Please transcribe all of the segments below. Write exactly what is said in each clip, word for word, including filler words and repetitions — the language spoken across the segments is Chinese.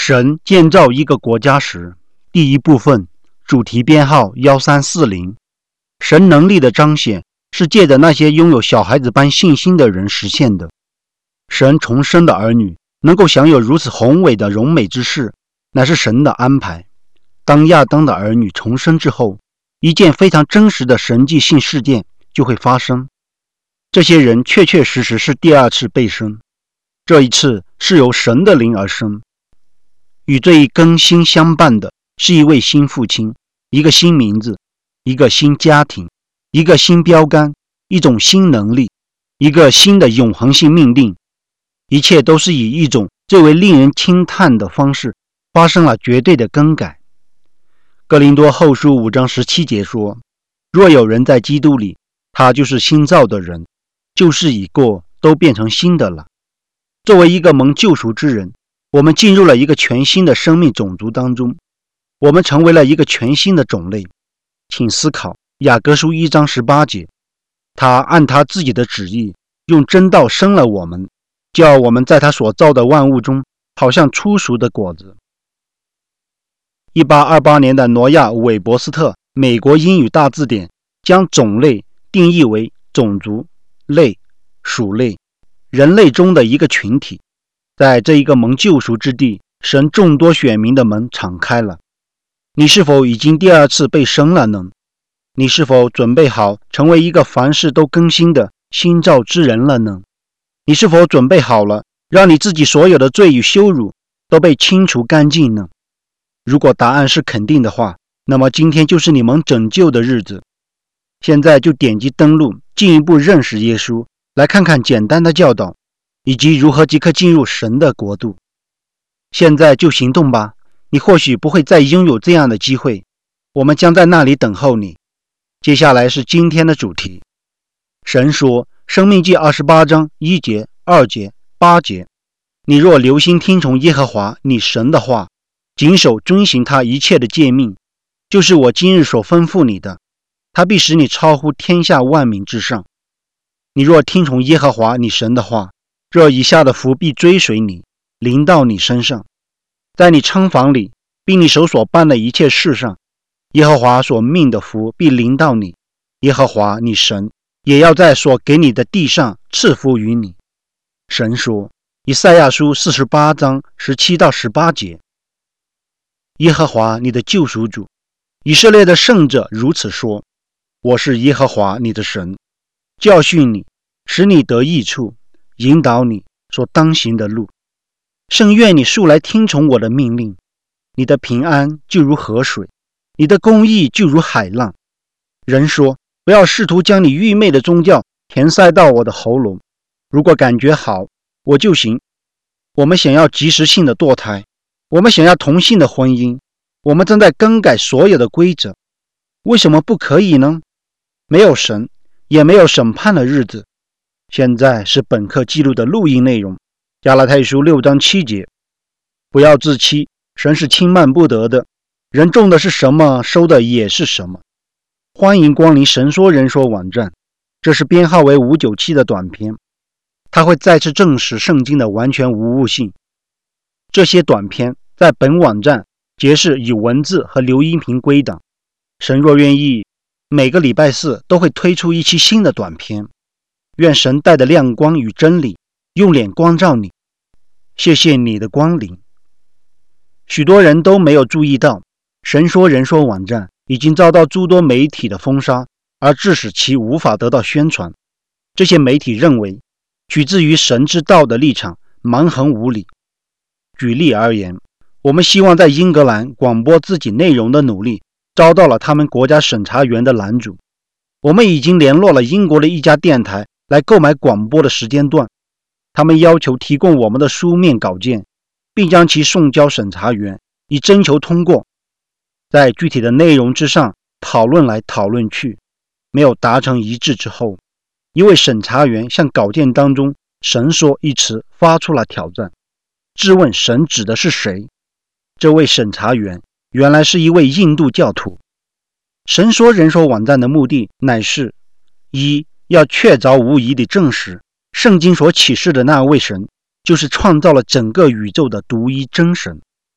神建造一个国家时，第一部分主题编号一三四零。神能力的彰显是借着那些拥有小孩子般信心的人实现的。神重生的儿女能够享有如此宏伟的荣美之事，乃是神的安排。当亚当的儿女重生之后，一件非常真实的神迹性事件就会发生。这些人确确实实是第二次被生，这一次是由神的灵而生。与这一更新相伴的是一位新父亲，一个新名字，一个新家庭，一个新标杆，一种新能力，一个新的永恒性命令。一切都是以一种最为令人轻叹的方式发生了绝对的更改。哥林多后书五章十七节说，若有人在基督里，他就是新造的人，旧事已过，都变成新的了。作为一个蒙救赎之人，我们进入了一个全新的生命种族当中，我们成为了一个全新的种类。请思考雅各书一章十八节，他按他自己的旨意用真道生了我们，叫我们在他所造的万物中好像初熟的果子。一八二八年的挪亚·韦伯斯特美国英语大字典将种类定义为种族、类、属类，人类中的一个群体。在这一个蒙救赎之地，神众多选民的门敞开了。你是否已经第二次被生了呢？你是否准备好成为一个凡事都更新的新造之人了呢？你是否准备好了让你自己所有的罪与羞辱都被清除干净呢？如果答案是肯定的话，那么今天就是你们拯救的日子。现在就点击登录，进一步认识耶稣，来看看简单的教导以及如何即刻进入神的国度。现在就行动吧，你或许不会再拥有这样的机会，我们将在那里等候你。接下来是今天的主题。神说，申命记二十八章一节、二节、八节，你若留心听从耶和华你神的话，谨守遵行他一切的诫命，就是我今日所吩咐你的，他必使你超乎天下万民之上。你若听从耶和华你神的话，这以下的福必追随你，临到你身上，在你仓房里，并你手所办的一切事上，耶和华所命的福必临到你，耶和华你神也要在所给你的地上赐福于你。神说，以赛亚书四十八章十七到十八节，耶和华你的救赎主，以色列的圣者如此说，我是耶和华你的神，教训你，使你得益处，引导你所当行的路。甚愿你素来听从我的命令，你的平安就如河水，你的公义就如海浪。人说，不要试图将你愚昧的宗教填塞到我的喉咙，如果感觉好，我就行。我们想要及时性的堕胎，我们想要同性的婚姻，我们正在更改所有的规则，为什么不可以呢？没有神，也没有审判的日子。现在是本课记录的录音内容，加拉太书六章七节，不要自欺，神是轻慢不得的，人种的是什么，收的也是什么。欢迎光临神说人说网站，这是编号为五九七的短篇，它会再次证实圣经的完全无误性。这些短篇在本网站皆是以文字和留音频归档，神若愿意，每个礼拜四都会推出一期新的短篇。愿神带的亮光与真理用脸光照你，谢谢你的光临。许多人都没有注意到，神说人说网站已经遭到诸多媒体的封杀，而致使其无法得到宣传。这些媒体认为，取自于神之道的立场蛮横无理。举例而言，我们希望在英格兰广播自己内容的努力遭到了他们国家审查员的拦阻。我们已经联络了英国的一家电台来购买广播的时间段，他们要求提供我们的书面稿件，并将其送交审查员以征求通过。在具体的内容之上讨论来讨论去，没有达成一致之后，一位审查员向稿件当中神说一词发出了挑战，质问神指的是谁。这位审查员原来是一位印度教徒。神说人说网站的目的乃是一要确凿无疑地证实圣经所启示的那位神就是创造了整个宇宙的独一真神。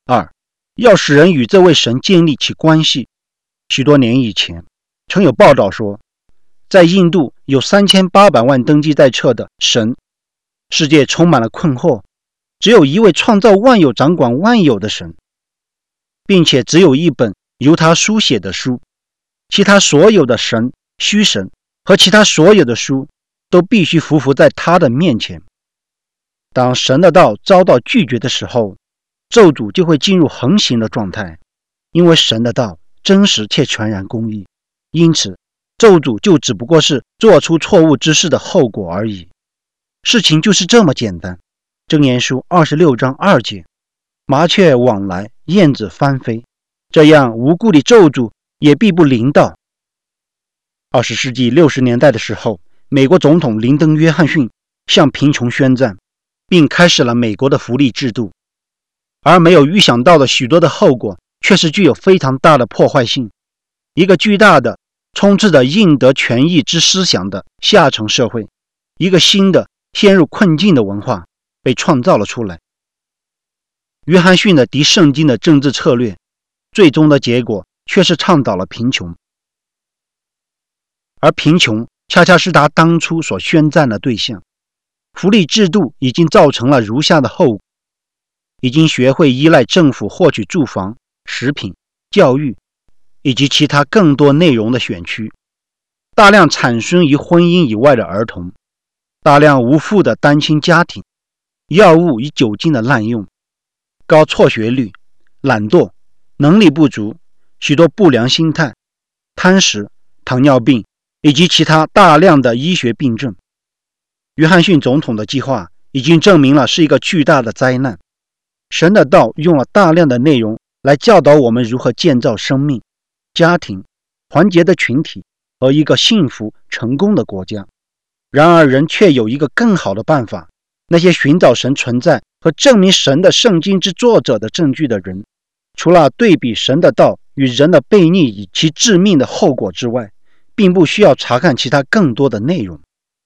二，要使人与这位神建立起关系。许多年以前，曾有报道说，在印度有三千八百万登记在册的神，世界充满了困惑，只有一位创造万有、掌管万有的神，并且只有一本由他书写的书，其他所有的神、虚神和其他所有的书都必须匍匐在他的面前。当神的道遭到拒绝的时候，咒诅就会进入横行的状态，因为神的道真实且全然公义，因此咒诅就只不过是做出错误之事的后果而已。事情就是这么简单。箴言书二十六章二节，麻雀往来，燕子翻飞，这样无故的咒诅也必不临到。二十世纪六十年代的时候，美国总统林登·约翰逊向贫穷宣战，并开始了美国的福利制度，而没有预想到的许多的后果却是具有非常大的破坏性。一个巨大的充斥着应得权益之思想的下层社会，一个新的陷入困境的文化被创造了出来。约翰逊的敌圣经的政治策略，最终的结果却是倡导了贫穷，而贫穷恰恰是他当初所宣战的对象。福利制度已经造成了如下的后果：已经学会依赖政府获取住房、食品、教育以及其他更多内容的选区，大量产生于婚姻以外的儿童，大量无父的单亲家庭，药物与酒精的滥用，高辍学率，懒惰，能力不足，许多不良心态，贪食、糖尿病以及其他大量的医学病症。约翰逊总统的计划已经证明了是一个巨大的灾难。神的道用了大量的内容来教导我们如何建造生命、家庭、团结的群体和一个幸福成功的国家。然而人却有一个更好的办法，那些寻找神存在和证明神的圣经之作者的证据的人，除了对比神的道与人的悖逆以其致命的后果之外，并不需要查看其他更多的内容。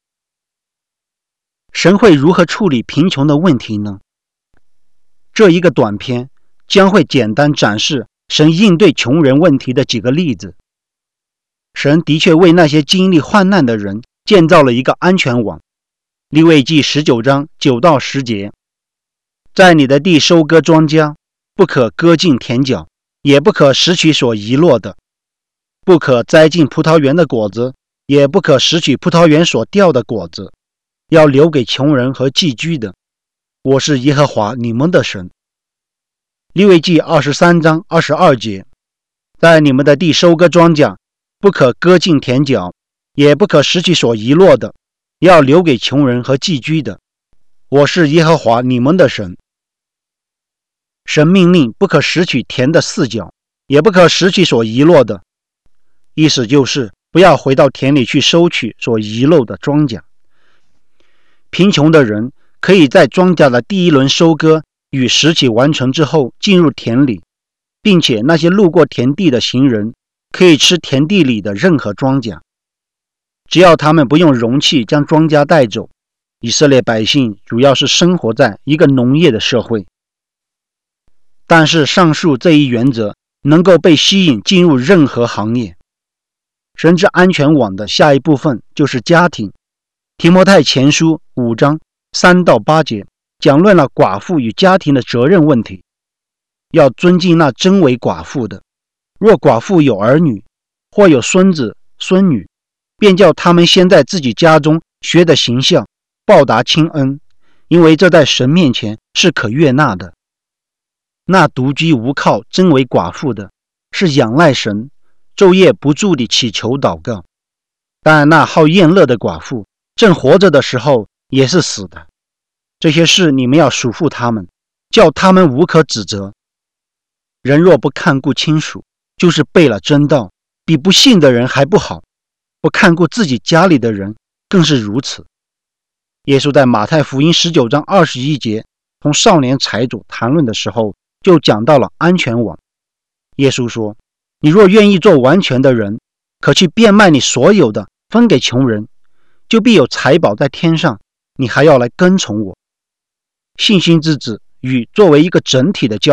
神会如何处理贫穷的问题呢？这一个短篇将会简单展示神应对穷人问题的几个例子。神的确为那些经历患难的人建造了一个安全网。利未记十九章九到十节，在你的地收割庄稼，不可割尽田角，也不可拾取所遗落的，不可摘尽葡萄园的果子，也不可拾取葡萄园所掉的果子，要留给穷人和寄居的。我是耶和华你们的神。利未记二十三章二十二节，在你们的地收割庄稼，不可割尽田角，也不可拾取所遗落的，要留给穷人和寄居的。我是耶和华你们的神。神命令不可拾取田的四角，也不可拾取所遗落的，意思就是不要回到田里去收取所遗漏的庄稼。贫穷的人可以在庄稼的第一轮收割与拾取完成之后进入田里，并且那些路过田地的行人可以吃田地里的任何庄稼，只要他们不用容器将庄稼带走。以色列百姓主要是生活在一个农业的社会，但是上述这一原则能够被吸引进入任何行业。神之安全网的下一部分就是家庭。提摩太前书五章三到八节讲论了寡妇与家庭的责任问题，要尊敬那真为寡妇的。若寡妇有儿女，或有孙子孙女，便叫他们先在自己家中学得行孝，报答亲恩，因为这在神面前是可悦纳的。那独居无靠真为寡妇的，是仰赖神，昼夜不住地祈求祷告。但那好宴乐的寡妇，正活着的时候也是死的。这些事你们要嘱咐他们，叫他们无可指责。人若不看顾亲属，就是背了真道，比不信的人还不好。不看顾自己家里的人更是如此。耶稣在马太福音十九章二十一节同少年财主谈论的时候，就讲到了安全网。耶稣说，你若愿意做完全的人，可去变卖你所有的，分给穷人，就必有财宝在天上，你还要来跟从我。信心之子与作为一个整体的教会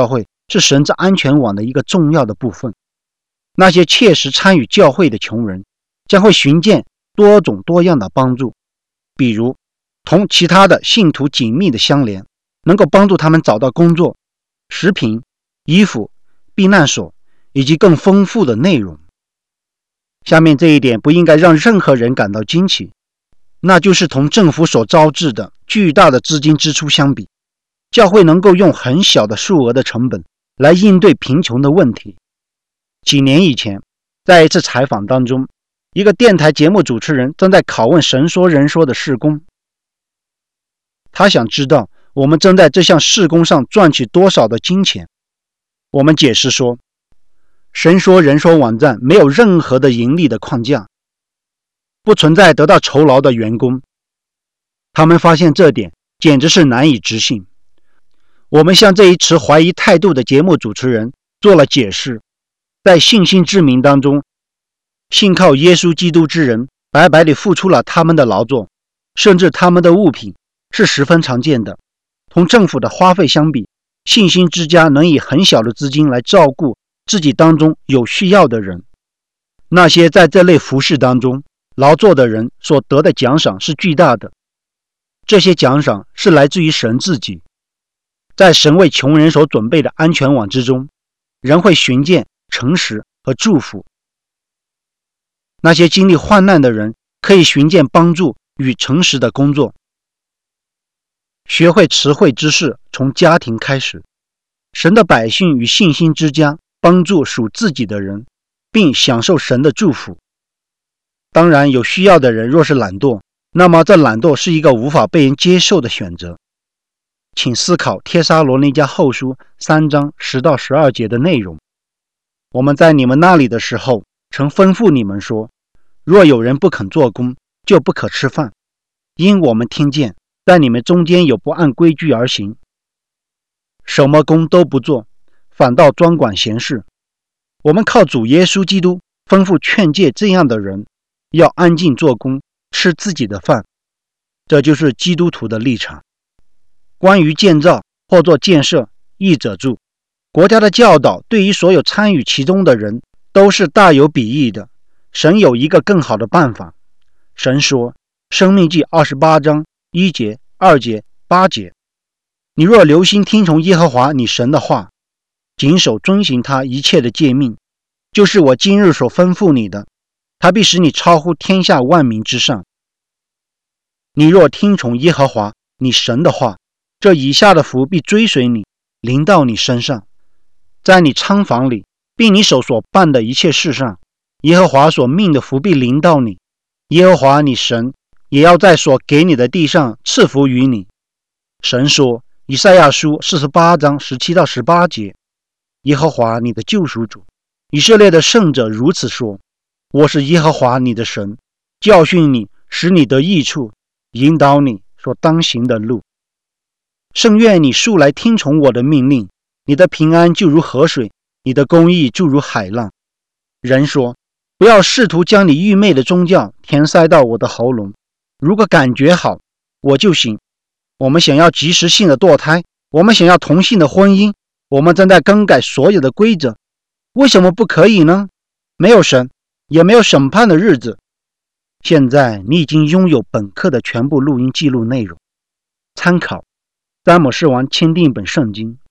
是神之安全网的一个重要的部分。那些切实参与教会的穷人将会寻见多种多样的帮助，比如同其他的信徒紧密的相连，能够帮助他们找到工作、食品、衣服、避难所以及更丰富的内容。下面这一点不应该让任何人感到惊奇，那就是同政府所招致的巨大的资金支出相比，教会能够用很小的数额的成本来应对贫穷的问题。几年以前，在一次采访当中，一个电台节目主持人正在拷问神说人说的事工，他想知道我们正在这项事工上赚取多少的金钱。我们解释说，神说人说网站没有任何的盈利的框架，不存在得到酬劳的员工。他们发现这点简直是难以置信。我们向这一持怀疑态度的节目主持人做了解释，在信心之名当中，信靠耶稣基督之人白白地付出了他们的劳作，甚至他们的物品，是十分常见的。同政府的花费相比，信心之家能以很小的资金来照顾自己当中有需要的人。那些在这类服事当中劳作的人所得的奖赏是巨大的，这些奖赏是来自于神自己。在神为穷人所准备的安全网之中，人会寻见诚实和祝福。那些经历患难的人可以寻见帮助与诚实的工作。学会词汇知识从家庭开始，神的百姓与信心之家帮助属自己的人，并享受神的祝福。当然，有需要的人若是懒惰，那么这懒惰是一个无法被人接受的选择。请思考帖撒罗尼迦后书三章十到十二节的内容。我们在你们那里的时候，曾吩咐你们说，若有人不肯做工，就不可吃饭，因我们听见在你们中间有不按规矩而行，什么工都不做，反倒专管闲事。我们靠主耶稣基督吩咐劝诫这样的人，要安静做工，吃自己的饭。这就是基督徒的立场。关于建造或做建设，译者注，国家的教导对于所有参与其中的人都是大有裨益的。神有一个更好的办法。神说，申命记二十八章一节、二节、八节，你若留心听从耶和华你神的话，谨守遵行他一切的诫命，就是我今日所吩咐你的，他必使你超乎天下万民之上。你若听从耶和华你神的话，这以下的福必追随你，临到你身上，在你仓房里，并你手所办的一切事上，耶和华所命的福必临到你。耶和华你神也要在所给你的地上赐福于你。神说，以赛亚书四十八章十七到十八节，耶和华你的救赎主，以色列的圣者如此说，我是耶和华你的神，教训你，使你得益处，引导你所当行的路。圣愿你素来听从我的命令，你的平安就如河水，你的公义就如海浪。人说，不要试图将你愚昧的宗教填塞到我的喉咙，如果感觉好，我就行。我们想要及时性的堕胎，我们想要同性的婚姻，我们正在更改所有的规则，为什么不可以呢？没有神，也没有审判的日子。现在你已经拥有本课的全部录音记录内容，参考詹姆士王钦定本圣经。